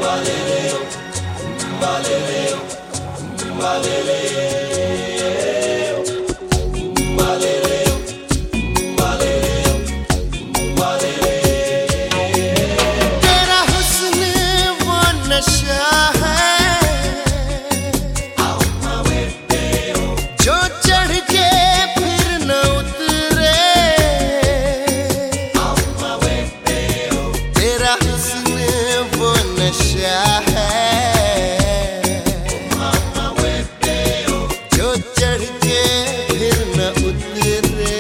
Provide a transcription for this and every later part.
तेरा हुस्न वो नशा है जो चढ़ के फिर न उतरे। तेरा हुस्न वो नशा है जो चढ़ के फिर न उतरे।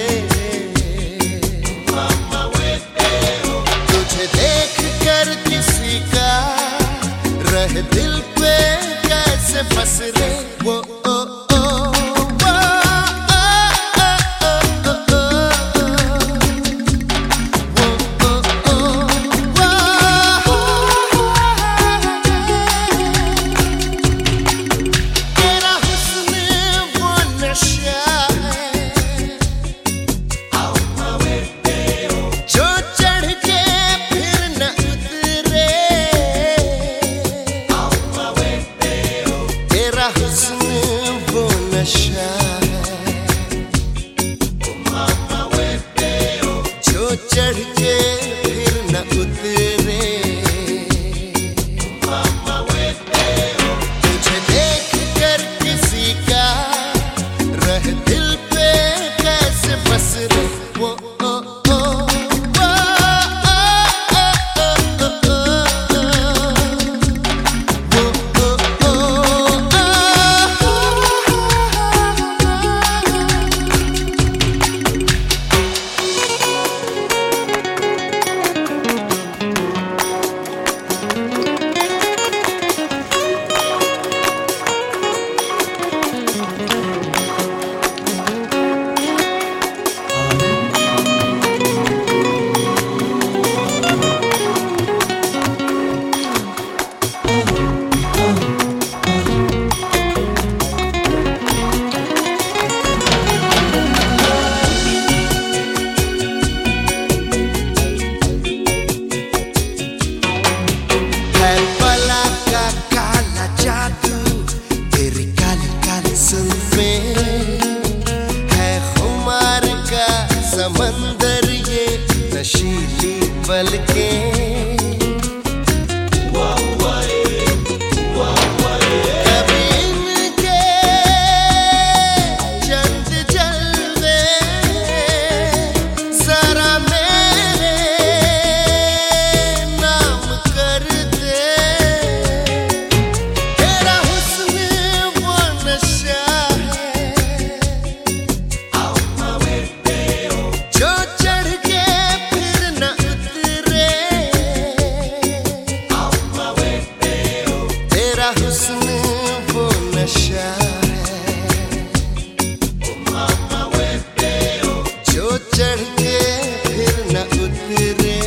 तुझे देख कर किसी का रह दिल पे कैसे बस रे वो तेरा हुस्न वो नशा है जो चढ़ के फिर न उतरे। तेरा हुस्न वो नशा है जो चढ़ के फिर न उतरे। तुझे देख कर किसी का रह दिल पे कैसे बस रे वो है पला का काला जादू तेरी काली काली जुल्फे। है खुमार का समंदर ये नशीली पलकें। कभी इनके चंद जलवे जरा मेरे नाम कर दे। तेरा हुस्न वो नशा है जो चढ़ के फिर न उतरे। तेरा हुस्न वो नशा है जो चढ़ के फिर न उतरे।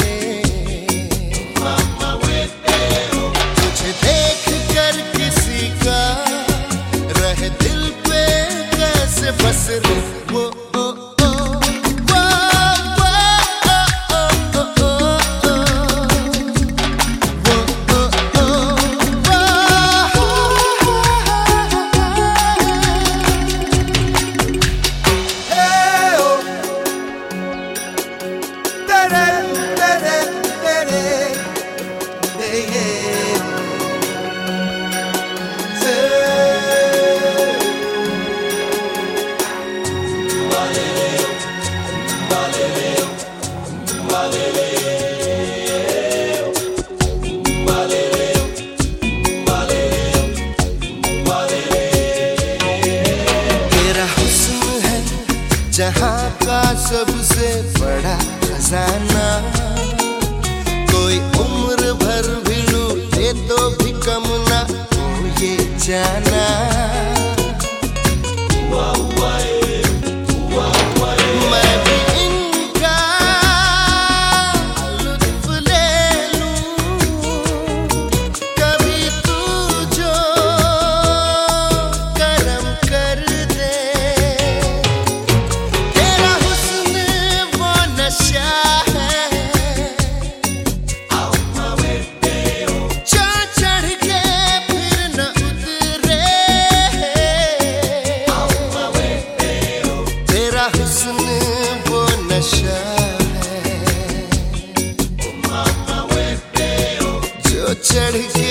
तुझे देख कर किसी का रह दिल पे कैसे बस रे वो तेरा हुस्न है जहाँ का सबसे बड़ा खजाना। कोई उम्र भर भी लूट चढ़ के